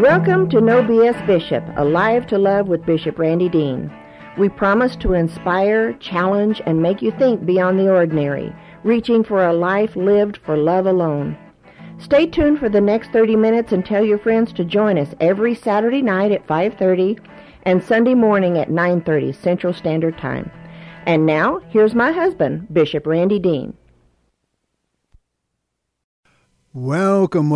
Welcome to No BS Bishop, Alive to Love with Bishop Randy Dean. We promise to inspire, challenge, and make you think beyond the ordinary, reaching for a life lived for love alone. Stay tuned for the next 30 minutes and tell your friends to join us every Saturday night at 5:30 and Sunday morning at 9:30 Central Standard Time. And now, here's my husband, Bishop Randy Dean. Welcome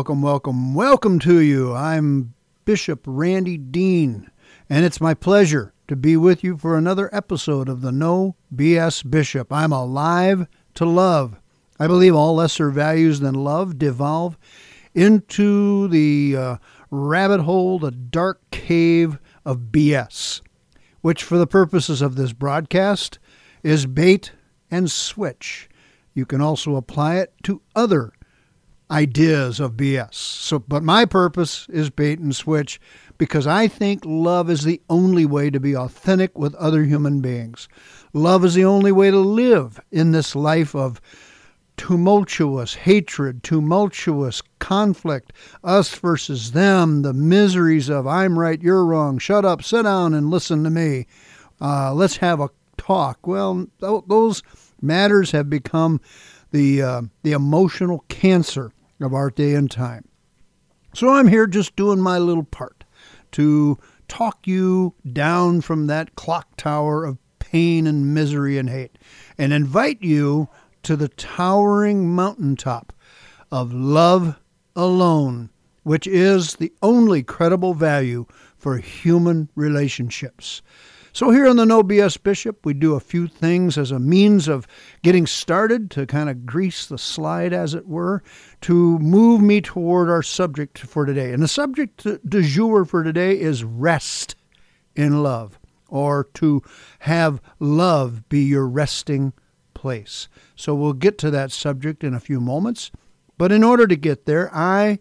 to you. I'm Bishop Randy Dean, and it's my pleasure to be with you for another episode of the No BS Bishop. I'm alive to love. I believe all lesser values than love devolve into the rabbit hole, the dark cave of BS, which for the purposes of this broadcast is bait and switch. You can also apply it to other ideas of BS. But my purpose is bait and switch because I think love is the only way to be authentic with other human beings. Love is the only way to live in this life of tumultuous hatred, tumultuous conflict, us versus them, the miseries of I'm right, you're wrong, shut up, sit down and listen to me. Let's have a talk. Well, those matters have become the emotional cancer of our day and time. So I'm here just doing my little part to talk you down from that clock tower of pain and misery and hate and invite you to the towering mountaintop of love alone, which is the only credible value for human relationships. So here on the No BS Bishop, we do a few things as a means of getting started to kind of grease the slide, as it were, to move me toward our subject for today. And the subject du jour for today is rest in love, or to have love be your resting place. So we'll get to that subject in a few moments. But in order to get there, I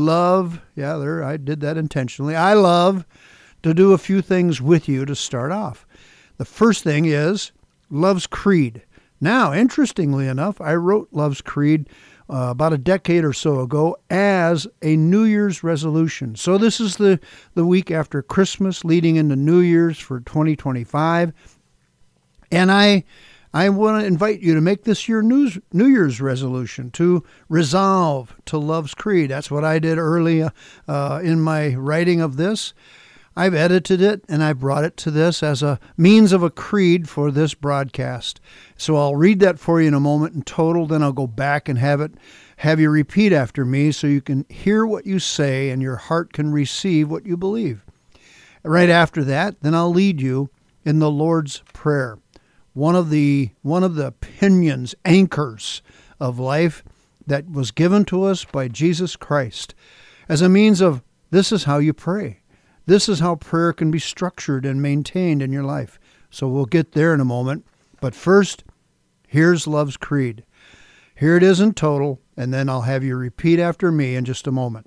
did that intentionally. I love to do a few things with you to start off. The first thing is Love's Creed. Now, interestingly enough, I wrote Love's Creed about a decade or so ago as a New Year's resolution. So this is the week after Christmas, leading into New Year's for 2025. And I want to invite you to make this your New Year's resolution, to resolve to Love's Creed. That's what I did early in my writing of this. I've edited it and I brought it to this as a means of a creed for this broadcast. So I'll read that for you in a moment in total, then I'll go back and have you repeat after me so you can hear what you say and your heart can receive what you believe. Right after that, then I'll lead you in the Lord's Prayer, one of the pinions, anchors of life that was given to us by Jesus Christ as a means of this is how you pray. This is how prayer can be structured and maintained in your life. So we'll get there in a moment. But first, here's Love's Creed. Here it is in total, and then I'll have you repeat after me in just a moment.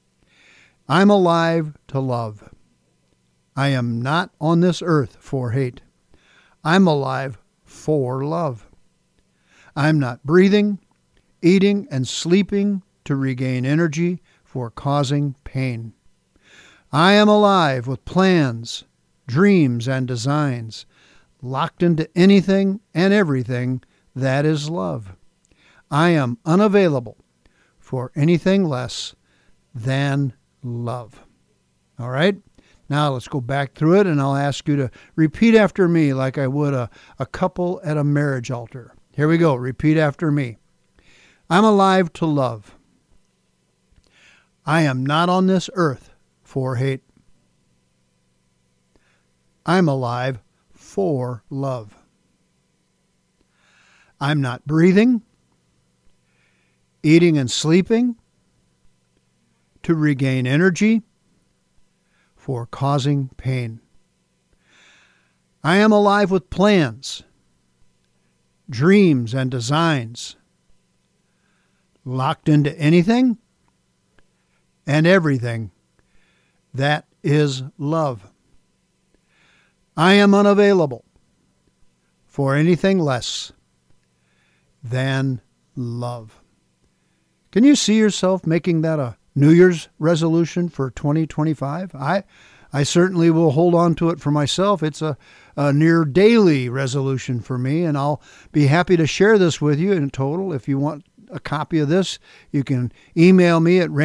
I'm alive to love. I am not on this earth for hate. I'm alive for love. I'm not breathing, eating, and sleeping to regain energy for causing pain. I am alive with plans, dreams, and designs, locked into anything and everything that is love. I am unavailable for anything less than love. All right? Now let's go back through it, and I'll ask you to repeat after me like I would a couple at a marriage altar. Here we go. Repeat after me. I'm alive to love. I am not on this earth for hate. I'm alive for love. I'm not breathing, eating and sleeping to regain energy for causing pain. I am alive with plans, dreams, and designs, locked into anything and everything that is love. I am unavailable for anything less than love. Can you see yourself making that a New Year's resolution for 2025. I certainly will hold on to it for myself. It's a near daily resolution for me, and I'll be happy to share this with you in total. If you want a copy of this, you can email me at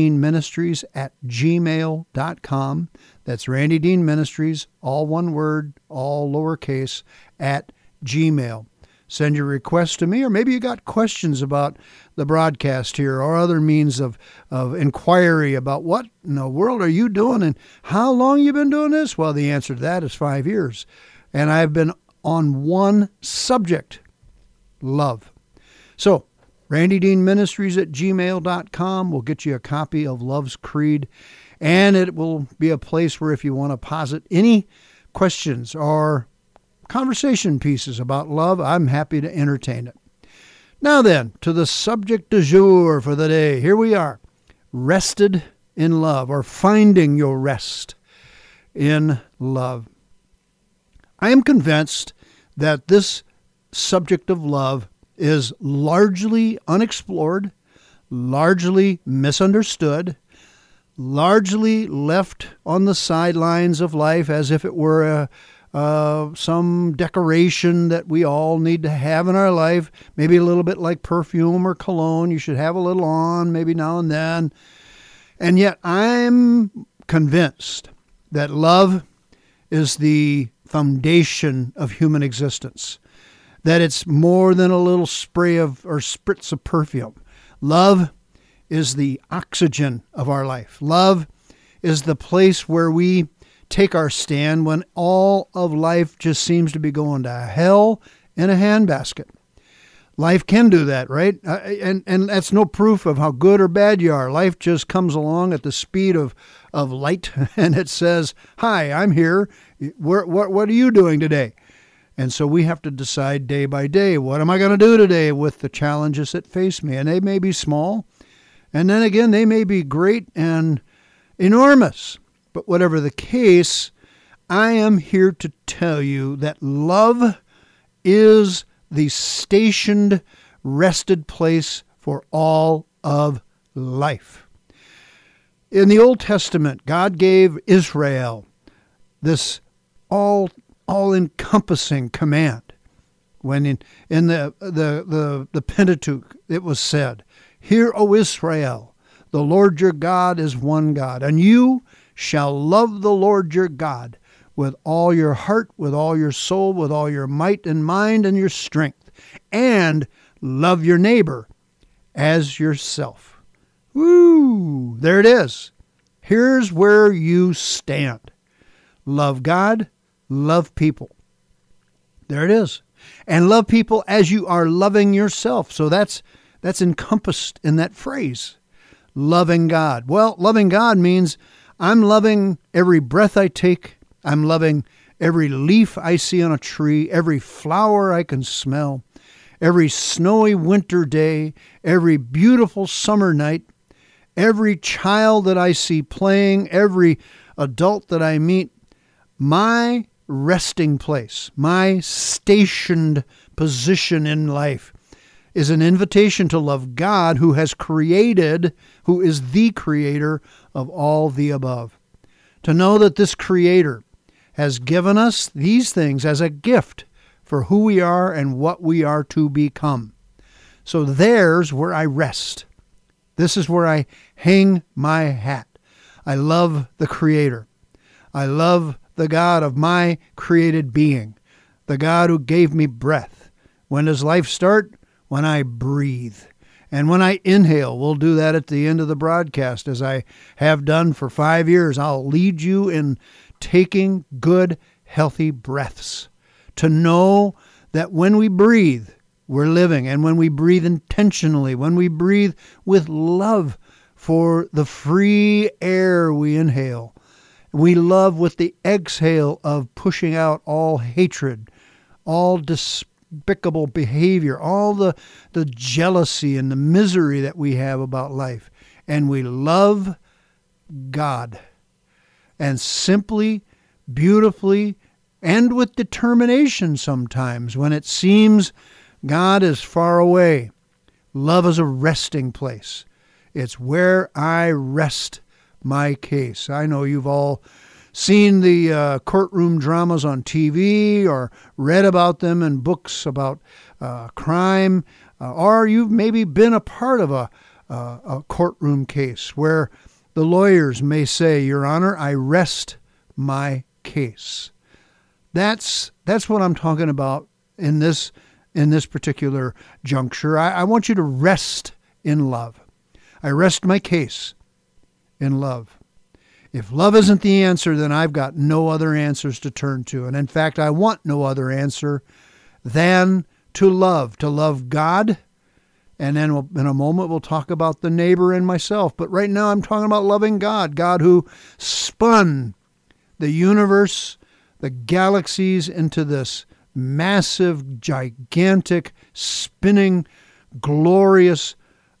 randydeanministries@gmail.com. That's Randy Dean Ministries, all one word, all lowercase, at Gmail. Send your request to me, or maybe you got questions about the broadcast here or other means of inquiry about what in the world are you doing and how long you been doing this? Well, the answer to that is 5 years. And I've been on one subject, love. So, randydeanministries@gmail.com will get you a copy of Love's Creed, and it will be a place where if you want to posit any questions or conversation pieces about love, I'm happy to entertain it. Now then, to the subject du jour for the day. Here we are, rested in love, or finding your rest in love. I am convinced that this subject of love is largely unexplored, largely misunderstood, largely left on the sidelines of life as if it were some decoration that we all need to have in our life, maybe a little bit like perfume or cologne. You should have a little on maybe now and then. And yet I'm convinced that love is the foundation of human existence, that it's more than a little spray of or spritz of perfume. Love is the oxygen of our life. Love is the place where we take our stand when all of life just seems to be going to hell in a handbasket. Life can do that, right? And that's no proof of how good or bad you are. Life just comes along at the speed of light, and it says, "Hi, I'm here. What are you doing today?" And so we have to decide day by day, what am I going to do today with the challenges that face me? And they may be small, and then again, they may be great and enormous. But whatever the case, I am here to tell you that love is the stationed, rested place for all of life. In the Old Testament, God gave Israel this all-encompassing command. When in the Pentateuch it was said, "Hear, O Israel, the Lord your God is one God, and you shall love the Lord your God with all your heart, with all your soul, with all your might and mind and your strength, and love your neighbor as yourself." Woo! There it is. Here's where you stand. Love God, love people. There it is. And love people as you are loving yourself. So that's encompassed in that phrase, loving God. Well, loving God means I'm loving every breath I take. I'm loving every leaf I see on a tree, every flower I can smell, every snowy winter day, every beautiful summer night, every child that I see playing, every adult that I meet. My resting place, my stationed position in life is an invitation to love God who is the creator of all the above. To know that this creator has given us these things as a gift for who we are and what we are to become. So there's where I rest. This is where I hang my hat. I love the creator. I love the God of my created being, the God who gave me breath. When does life start? When I breathe. And when I inhale, we'll do that at the end of the broadcast, as I have done for 5 years. I'll lead you in taking good, healthy breaths. To know that when we breathe, we're living. And when we breathe intentionally, when we breathe with love for the free air we inhale, we love with the exhale of pushing out all hatred, all despicable behavior, all the jealousy and the misery that we have about life. And we love God. And simply, beautifully, and with determination sometimes, when it seems God is far away, love is a resting place. It's where I rest my case. I know you've all seen the courtroom dramas on TV or read about them in books about crime, or you've maybe been a part of a courtroom case where the lawyers may say, Your Honor, I rest my case. That's what I'm talking about in this particular juncture. I want you to rest in love. I rest my case in love. If love isn't the answer, then I've got no other answers to turn to. And in fact, I want no other answer than to love God. And then in a moment, we'll talk about the neighbor and myself. But right now, I'm talking about loving God, God who spun the universe, the galaxies into this massive, gigantic, spinning, glorious,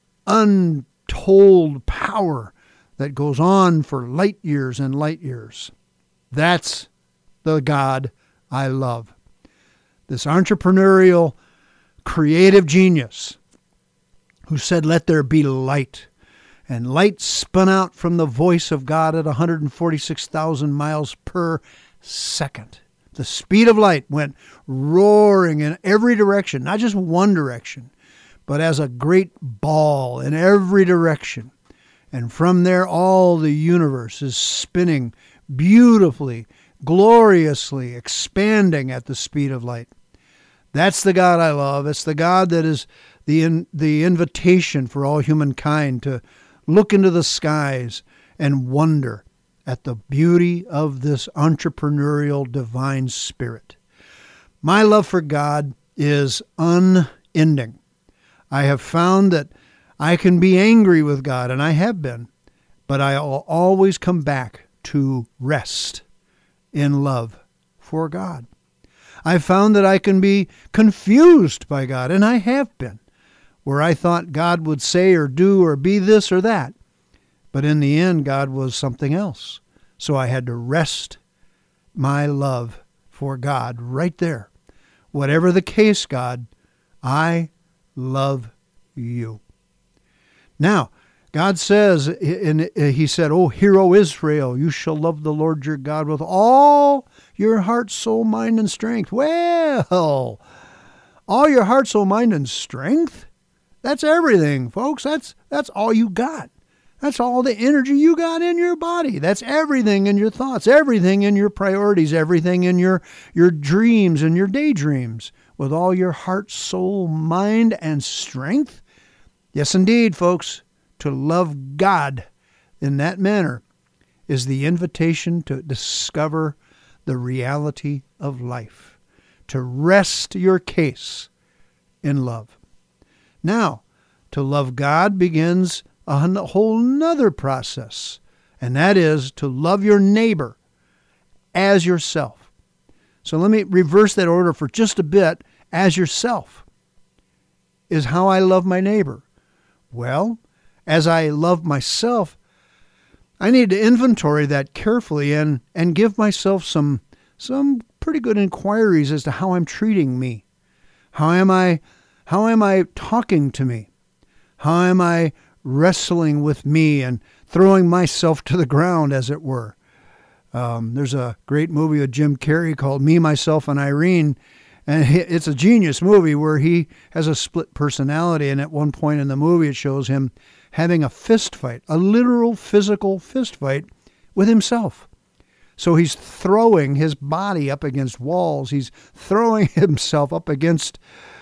untold power that goes on for light years and light years. That's the God I love. This entrepreneurial, creative genius who said, let there be light. And light spun out from the voice of God at 146,000 miles per second. The speed of light went roaring in every direction, not just one direction, but as a great ball in every direction. And from there, all the universe is spinning beautifully, gloriously, expanding at the speed of light. That's the God I love. It's the God that is the invitation for all humankind to look into the skies and wonder at the beauty of this entrepreneurial divine spirit. My love for God is unending. I have found that I can be angry with God, and I have been, but I'll always come back to rest in love for God. I've found that I can be confused by God, and I have been, where I thought God would say or do or be this or that. But in the end, God was something else. So I had to rest my love for God right there. Whatever the case, God, I love you. Now, God says, he said, O hear, O Israel, you shall love the Lord your God with all your heart, soul, mind, and strength. Well, all your heart, soul, mind, and strength? That's everything, folks. That's all you got. That's all the energy you got in your body. That's everything in your thoughts, everything in your priorities, everything in your dreams and your daydreams. With all your heart, soul, mind, and strength? Yes, indeed, folks. To love God in that manner is the invitation to discover the reality of life, to rest your case in love. Now, to love God begins a whole nother process, and that is to love your neighbor as yourself. So let me reverse that order for just a bit. As yourself is how I love my neighbor. Well, as I love myself, I need to inventory that carefully and give myself some pretty good inquiries as to how I'm treating me. How am I talking to me? How am I wrestling with me and throwing myself to the ground, as it were? There's a great movie with Jim Carrey called Me, Myself, and Irene, and it's a genius movie where he has a split personality, and at one point in the movie it shows him having a fist fight, a literal physical fist fight with himself. So he's throwing his body up against walls. He's throwing himself up against,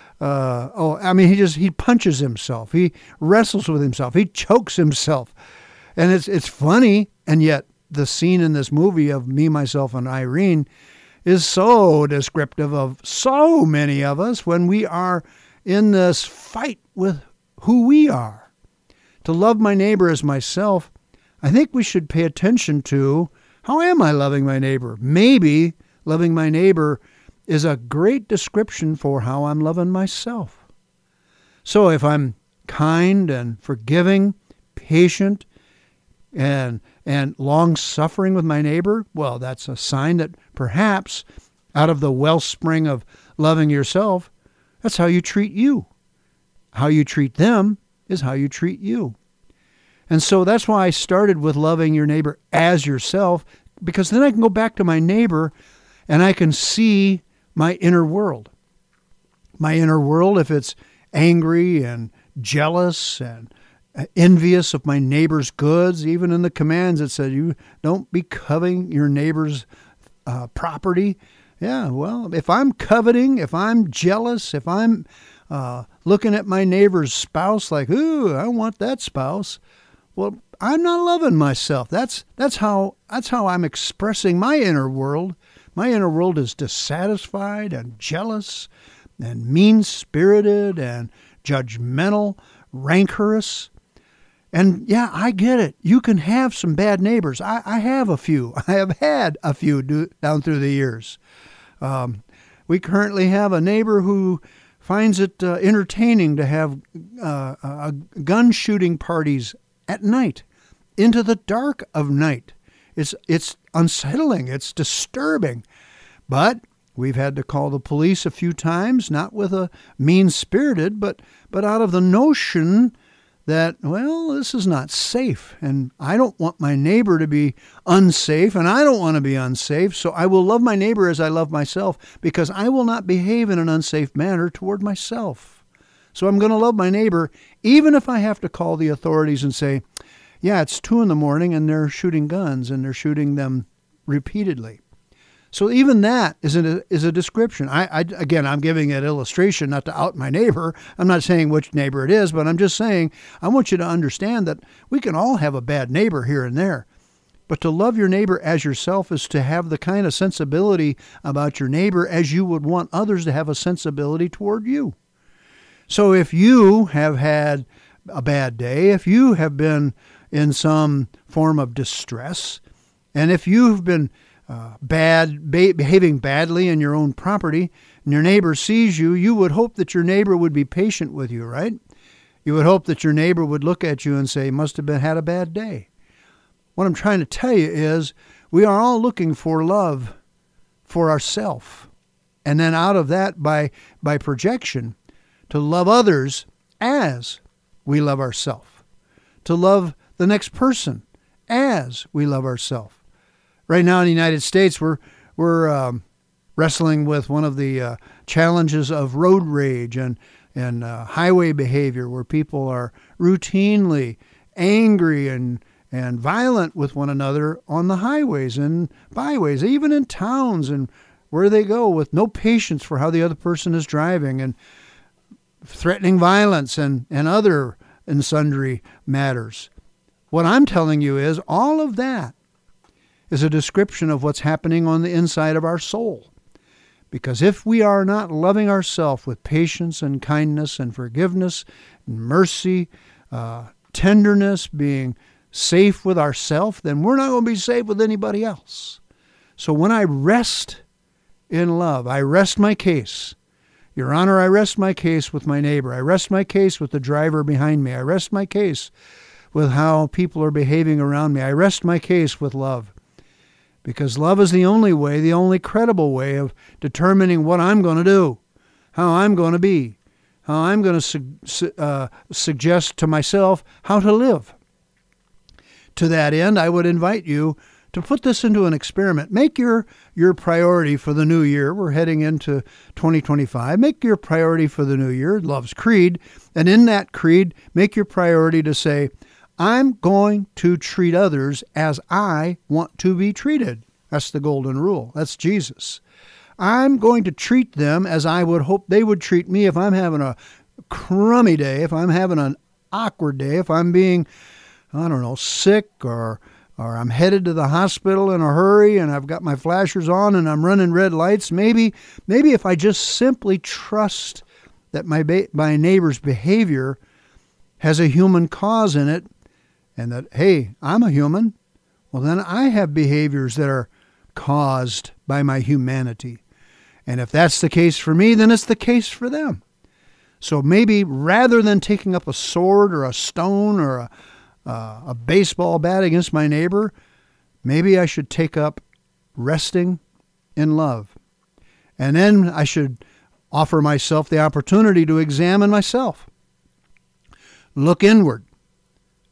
he punches himself. He wrestles with himself. He chokes himself. And it's funny, and yet the scene in this movie of Me, Myself, and Irene is so descriptive of so many of us when we are in this fight with who we are. To love my neighbor as myself, I think we should pay attention to, how am I loving my neighbor? Maybe loving my neighbor is a great description for how I'm loving myself. So if I'm kind and forgiving, patient, and long-suffering with my neighbor, well, that's a sign that perhaps out of the wellspring of loving yourself, that's how you treat you. How you treat them is how you treat you. And so that's why I started with loving your neighbor as yourself, because then I can go back to my neighbor and I can see my inner world. My inner world, if it's angry and jealous and envious of my neighbor's goods, even in the commands it said, you don't be coveting your neighbor's property. Yeah, well, if I'm coveting, if I'm jealous, if I'm looking at my neighbor's spouse like, ooh, I want that spouse, well, I'm not loving myself. That's how I'm expressing my inner world. My inner world is dissatisfied and jealous and mean-spirited and judgmental, rancorous. And yeah, I get it. You can have some bad neighbors. I have a few. I have had a few down through the years. We currently have a neighbor who finds it entertaining to have gun shooting parties at night, into the dark of night. It's unsettling. It's disturbing. But we've had to call the police a few times, not with a mean-spirited, but out of the notion that, well, this is not safe, and I don't want my neighbor to be unsafe, and I don't want to be unsafe, so I will love my neighbor as I love myself, because I will not behave in an unsafe manner toward myself. So I'm going to love my neighbor, even if I have to call the authorities and say, yeah, it's 2 a.m. and they're shooting guns, and they're shooting them repeatedly. So even that is a description. Again, I'm giving an illustration not to out my neighbor. I'm not saying which neighbor it is, but I'm just saying I want you to understand that we can all have a bad neighbor here and there. But to love your neighbor as yourself is to have the kind of sensibility about your neighbor as you would want others to have a sensibility toward you. So if you have had a bad day, if you have been in some form of distress, and if you've been behaving badly in your own property, and your neighbor sees you, you would hope that your neighbor would be patient with you, right? You would hope that your neighbor would look at you and say, must have had a bad day. What I'm trying to tell you is we are all looking for love for ourselves. And then out of that, by projection, to love others as we love ourselves. To love the next person as we love ourselves. Right now in the United States, we're wrestling with one of the challenges of road rage and highway behavior, where people are routinely angry and violent with one another on the highways and byways, even in towns and where they go, with no patience for how the other person is driving and threatening violence and other and sundry matters. What I'm telling you is all of that is a description of what's happening on the inside of our soul. Because if we are not loving ourselves with patience and kindness and forgiveness and mercy, tenderness, being safe with ourselves, then we're not going to be safe with anybody else. So when I rest in love, I rest my case. Your Honor, I rest my case with my neighbor. I rest my case with the driver behind me. I rest my case with how people are behaving around me. I rest my case with love. Because love is the only way, the only credible way of determining what I'm going to do, how I'm going to be, how I'm going to suggest to myself how to live. To that end, I would invite you to put this into an experiment. Make your priority for the new year. We're heading into 2025. Make your priority for the new year, Love's Creed. And in that creed, make your priority to say, I'm going to treat others as I want to be treated. That's the golden rule. That's Jesus. I'm going to treat them as I would hope they would treat me if I'm having a crummy day, if I'm having an awkward day, if I'm being, sick or I'm headed to the hospital in a hurry and I've got my flashers on and I'm running red lights. Maybe if I just simply trust that my neighbor's behavior has a human cause in it, and that, hey, I'm a human, well, then I have behaviors that are caused by my humanity. And if that's the case for me, then it's the case for them. So maybe rather than taking up a sword or a stone or a baseball bat against my neighbor, maybe I should take up resting in love. And then I should offer myself the opportunity to examine myself. Look inward.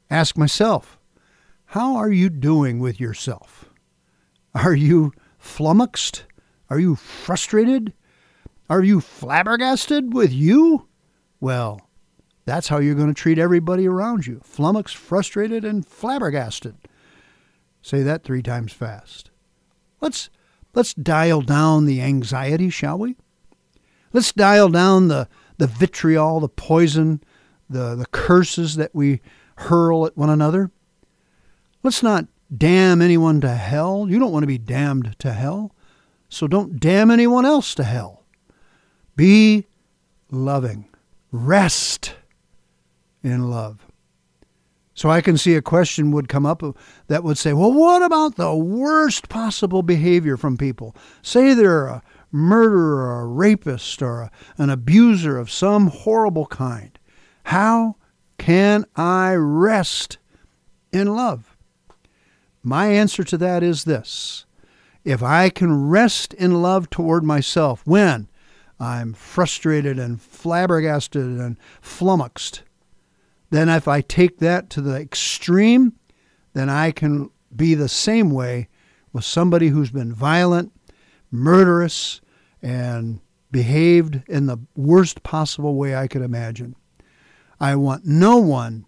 ask myself, how are you doing with yourself? Are you flummoxed? Are you frustrated? Are you flabbergasted with you? Well, that's how you're going to treat everybody around you. Flummoxed, frustrated, and flabbergasted. Say that 3 times fast. Let's dial down the anxiety, shall we? Let's dial down the vitriol, the poison, the curses that we hurl at one another. Let's not damn anyone to hell. You don't want to be damned to hell, so don't damn anyone else to hell. Be loving. Rest in love. So I can see a question would come up that would say, well, what about the worst possible behavior from people? Say they're a murderer or a rapist or an abuser of some horrible kind. How can I rest in love? My answer to that is this. If I can rest in love toward myself when I'm frustrated and flabbergasted and flummoxed, then if I take that to the extreme, then I can be the same way with somebody who's been violent, murderous, and behaved in the worst possible way I could imagine. I want no one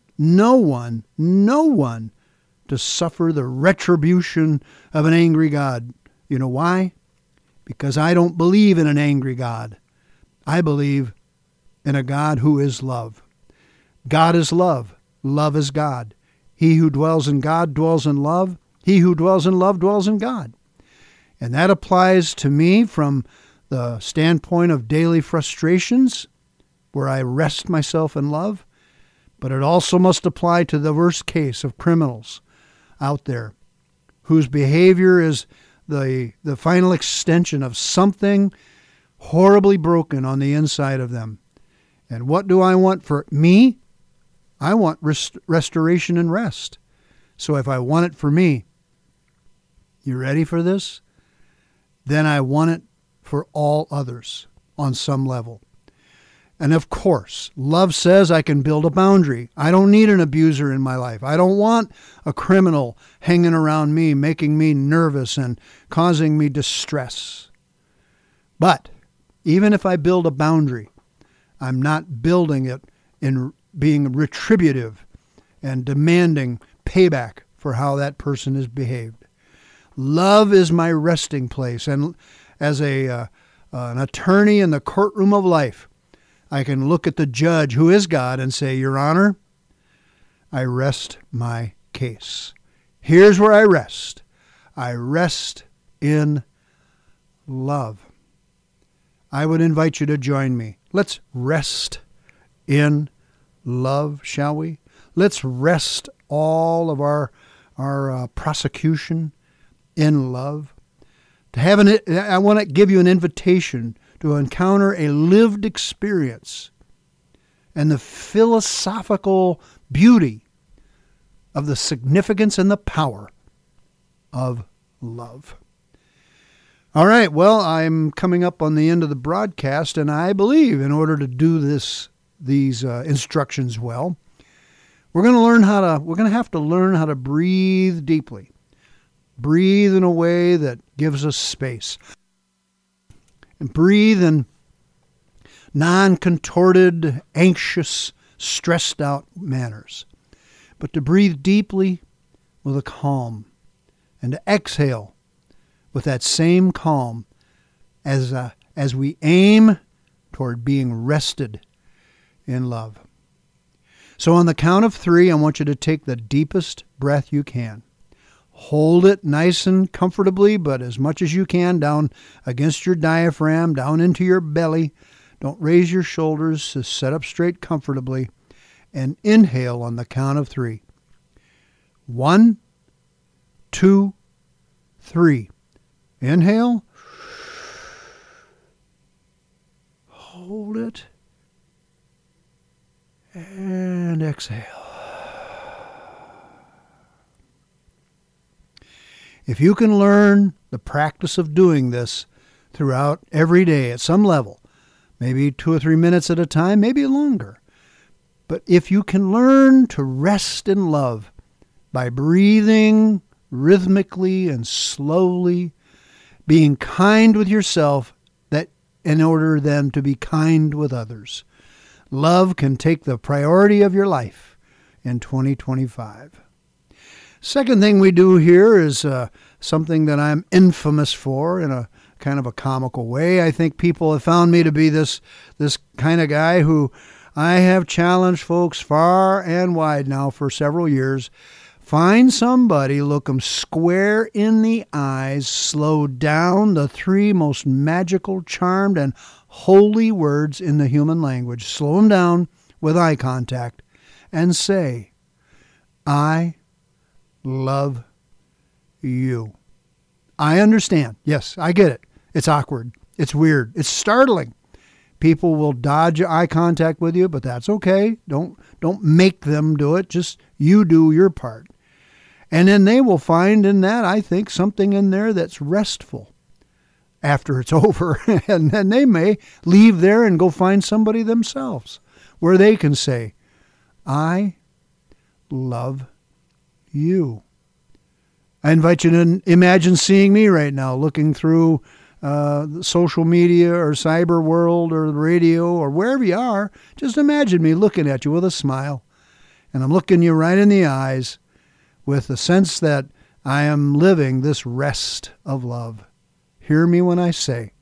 to suffer the retribution of an angry God. You know why? Because I don't believe in an angry God. I believe in a God who is love. God is love. Love is God. He who dwells in God dwells in love. He who dwells in love dwells in God. And that applies to me from the standpoint of daily frustrations, where I rest myself in love. But it also must apply to the worst case of criminals out there whose behavior is the final extension of something horribly broken on the inside of them. And what do I want for me? I want restoration and rest. So if I want it for me, you ready for this? Then I want it for all others on some level. And of course, love says I can build a boundary. I don't need an abuser in my life. I don't want a criminal hanging around me, making me nervous and causing me distress. But even if I build a boundary, I'm not building it in being retributive and demanding payback for how that person has behaved. Love is my resting place. And as an attorney in the courtroom of life, I can look at the judge, who is God, and say, Your Honor, I rest my case. Here's where I rest. I rest in love. I would invite you to join me. Let's rest in love, shall we? Let's rest all of our prosecution in love. I want to give you an invitation to encounter a lived experience and the philosophical beauty of the significance and the power of love. All right, well, I'm coming up on the end of the broadcast, and I believe in order to do these instructions well, we're going to have to learn how to breathe deeply. Breathe in a way that gives us space. And breathe in non-contorted, anxious, stressed out manners. But to breathe deeply with a calm. And to exhale with that same calm as we aim toward being rested in love. So on the count of 3, I want you to take the deepest breath you can. Hold it nice and comfortably, but as much as you can down against your diaphragm, down into your belly. Don't raise your shoulders. Just sit up straight comfortably. And inhale on the count of 3. 1, 2, 3. Inhale. Hold it. And exhale. If you can learn the practice of doing this throughout every day at some level, maybe 2 or 3 minutes at a time, maybe longer, But if you can learn to rest in love by breathing rhythmically and slowly, being kind with yourself, that in order then to be kind with others, love can take the priority of your life in 2025. Second thing we do here is something that I'm infamous for in a kind of a comical way. I think people have found me to be this kind of guy who I have challenged folks far and wide now for several years. Find somebody, look them square in the eyes, slow down the three most magical, charmed, and holy words in the human language. Slow them down with eye contact and say, I love you. I understand. Yes, I get it. It's awkward. It's weird. It's startling. People will dodge eye contact with you, but that's okay. Don't make them do it. Just you do your part. And then they will find in that, I think, something in there that's restful after it's over. And then they may leave there and go find somebody themselves where they can say, I love you. I invite you to imagine seeing me right now, looking through social media or cyber world or the radio or wherever you are. Just imagine me looking at you with a smile. And I'm looking you right in the eyes with the sense that I am living this rest of love. Hear me when I say,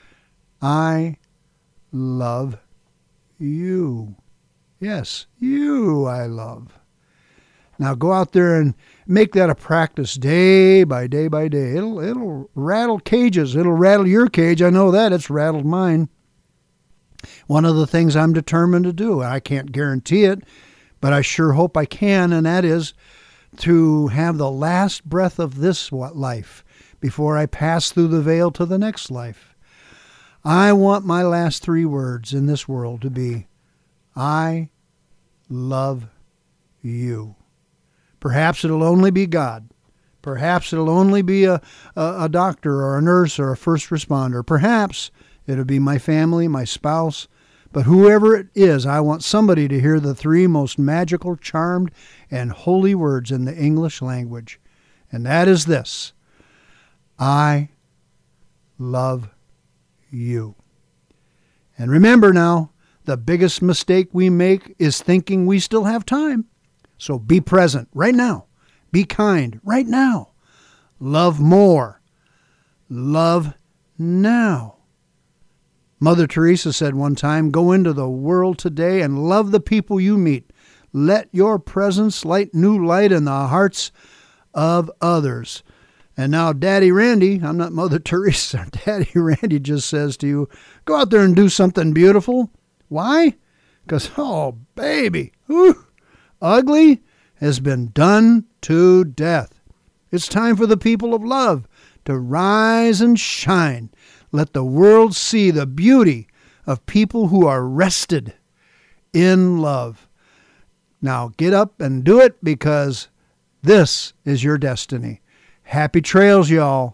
I love you. Yes, you I love. Now go out there and make that a practice day by day by day. It'll rattle cages. It'll rattle your cage. I know that. It's rattled mine. One of the things I'm determined to do, I can't guarantee it, but I sure hope I can, and that is to have the last breath of this life before I pass through the veil to the next life. I want my last three words in this world to be, I love you. Perhaps it'll only be God. Perhaps it'll only be a doctor or a nurse or a first responder. Perhaps it'll be my family, my spouse. But whoever it is, I want somebody to hear the three most magical, charmed, and holy words in the English language. And that is this: I love you. And remember now, the biggest mistake we make is thinking we still have time. So be present right now. Be kind right now. Love more. Love now. Mother Teresa said one time, go into the world today and love the people you meet. Let your presence light new light in the hearts of others. And now Daddy Randy, I'm not Mother Teresa, Daddy Randy just says to you, go out there and do something beautiful. Why? Because, oh, baby, ugly has been done to death. It's time for the people of love to rise and shine. Let the world see the beauty of people who are rested in love. Now get up and do it, because this is your destiny. Happy trails, y'all.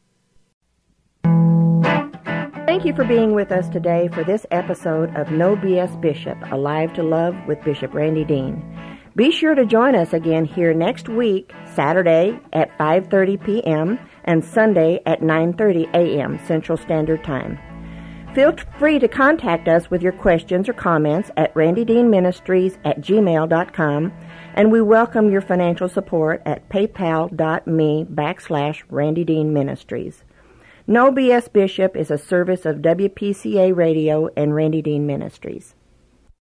Thank you for being with us today for this episode of No BS Bishop, Alive to Love with Bishop Randy Dean. Be sure to join us again here next week, Saturday at 5:30 p.m. and Sunday at 9:30 a.m. Central Standard Time. Feel free to contact us with your questions or comments at randydeanministries@gmail.com, and we welcome your financial support at paypal.me/Randy Dean Ministries. No BS Bishop is a service of WPCA Radio and Randy Dean Ministries.